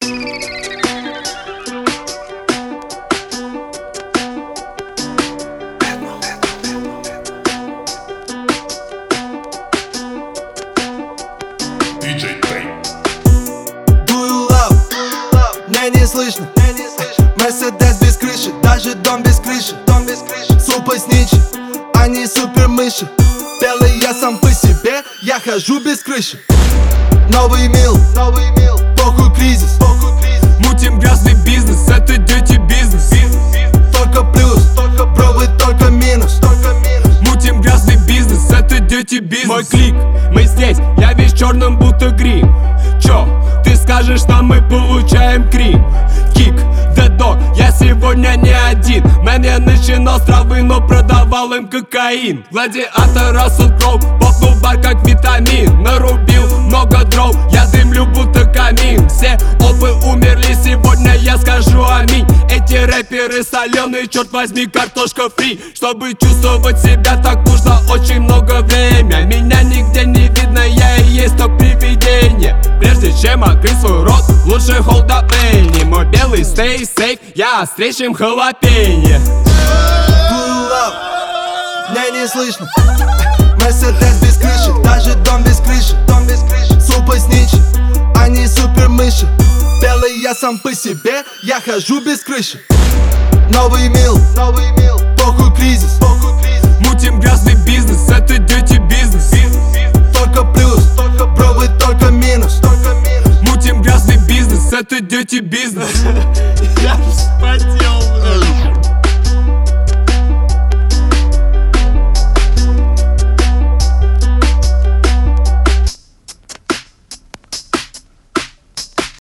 Мне не слышно, Мерседес без крыши, даже дом без крыши. Супер сничи, они супер мыши. Белый я сам по себе, я хожу без крыши. Новый мил, похуй кризис. Мутим грязный бизнес, это дети бизнес. Только плюс, пробуй только минус. Мутим грязный бизнес, это дети бизнес. Мой клик, мы здесь, я весь черным будто грим. Чё, ты скажешь нам, мы получаем крим. Кик, дедок, я сегодня не один. Мэн, я начинал с травы, но продавал им кокаин. Гладиатор, Рассел Кроу, попнул бар как витамин. Нарубил много дров, я дымлю будто камин. Все опы умерли, сегодня я скажу аминь. Эти рэперы соленые, черт возьми, картошка фри. Чтобы чувствовать себя так нужно очень много время. Меня нигде не видно, я и есть то привидение. Прежде чем открыть свой рот, лучше hold up Энни. Мой белый stay safe, я острее, чем халапенье. Мне не слышно, Мерседес без крыши, даже дом без крыши. Супер сничи, они супер мыши. Белый я сам по себе, я хожу без крыши. Новый мил, похуй кризис. Мутим грязный бизнес, это дети бизнес. Только плюс, пробуй только минус. Мутим грязный бизнес, это дети бизнес. Я вспотел.